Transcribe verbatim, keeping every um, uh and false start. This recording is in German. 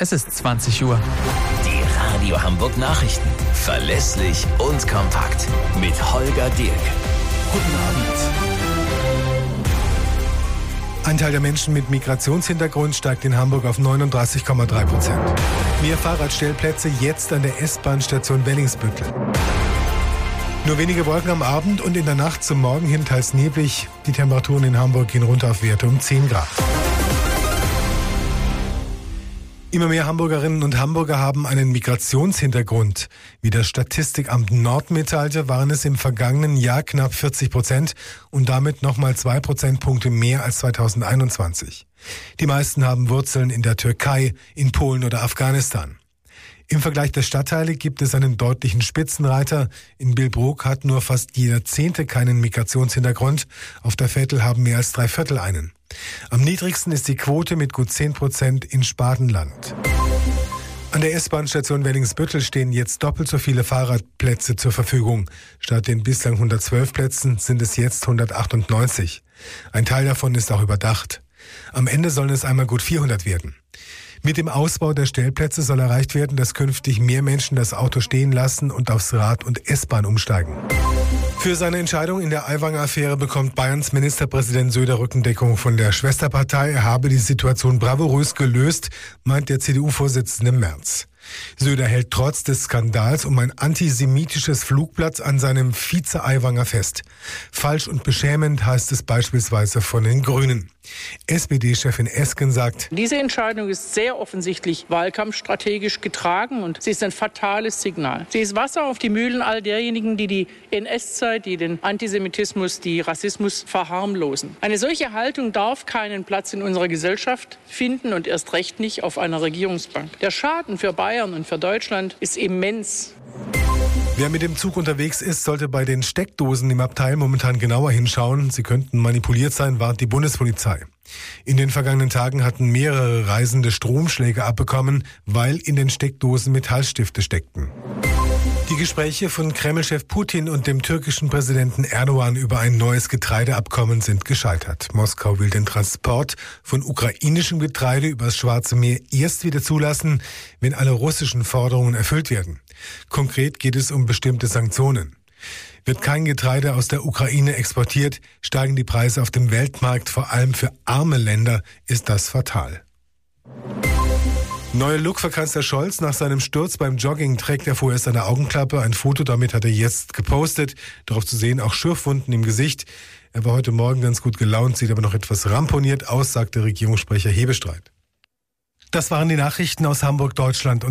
Es ist zwanzig Uhr. Die Radio Hamburg Nachrichten. Verlässlich und kompakt. Mit Holger Dirk. Guten Abend. Ein Teil der Menschen mit Migrationshintergrund steigt in Hamburg auf neununddreißig Komma drei Prozent. Mehr Fahrradstellplätze jetzt an der S-Bahn-Station Wellingsbüttel. Nur wenige Wolken am Abend und in der Nacht zum Morgen hin teils neblig. Die Temperaturen in Hamburg gehen runter auf Werte um zehn Grad. Immer mehr Hamburgerinnen und Hamburger haben einen Migrationshintergrund. Wie das Statistikamt Nord mitteilte, waren es im vergangenen Jahr knapp vierzig Prozent und damit nochmal zwei Prozentpunkte mehr als zweitausendeinundzwanzig. Die meisten haben Wurzeln in der Türkei, in Polen oder Afghanistan. Im Vergleich der Stadtteile gibt es einen deutlichen Spitzenreiter. In Billbrook hat nur fast jeder Zehnte keinen Migrationshintergrund. Auf der Vettel haben mehr als drei Viertel einen. Am niedrigsten ist die Quote mit gut zehn Prozent in Spatenland. An der S-Bahn-Station Wellingsbüttel stehen jetzt doppelt so viele Fahrradplätze zur Verfügung. Statt den bislang hundertzwölf Plätzen sind es jetzt hundertachtundneunzig. Ein Teil davon ist auch überdacht. Am Ende sollen es einmal gut vierhundert werden. Mit dem Ausbau der Stellplätze soll erreicht werden, dass künftig mehr Menschen das Auto stehen lassen und aufs Rad und S-Bahn umsteigen. Für seine Entscheidung in der Aiwanger-Affäre bekommt Bayerns Ministerpräsident Söder Rückendeckung von der Schwesterpartei. Er habe die Situation bravourös gelöst, meint der C D U-Vorsitzende Merz. Söder hält trotz des Skandals um ein antisemitisches Flugblatt an seinem Vize-Aiwanger fest. Falsch und beschämend heißt es beispielsweise von den Grünen. S P D-Chefin Esken sagt: Diese Entscheidung ist sehr offensichtlich wahlkampfstrategisch getragen und sie ist ein fatales Signal. Sie ist Wasser auf die Mühlen all derjenigen, die die N S-Zeit, die den Antisemitismus, die Rassismus verharmlosen. Eine solche Haltung darf keinen Platz in unserer Gesellschaft finden und erst recht nicht auf einer Regierungsbank. Der Schaden für Bayern und für Deutschland ist immens. Wer mit dem Zug unterwegs ist, sollte bei den Steckdosen im Abteil momentan genauer hinschauen. Sie könnten manipuliert sein, warnt die Bundespolizei. In den vergangenen Tagen hatten mehrere Reisende Stromschläge abbekommen, weil in den Steckdosen Metallstifte steckten. Die Gespräche von Kreml-Chef Putin und dem türkischen Präsidenten Erdogan über ein neues Getreideabkommen sind gescheitert. Moskau will den Transport von ukrainischem Getreide übers Schwarze Meer erst wieder zulassen, wenn alle russischen Forderungen erfüllt werden. Konkret geht es um bestimmte Sanktionen. Wird kein Getreide aus der Ukraine exportiert, steigen die Preise auf dem Weltmarkt. Vor allem für arme Länder ist das fatal. Neuer Look für Kanzler Scholz. Nach seinem Sturz beim Jogging trägt er vorerst eine Augenklappe. Ein Foto damit hat er jetzt gepostet. Darauf zu sehen auch Schürfwunden im Gesicht. Er war heute Morgen ganz gut gelaunt, sieht aber noch etwas ramponiert aus, sagte Regierungssprecher Hebestreit. Das waren die Nachrichten aus Hamburg, Deutschland und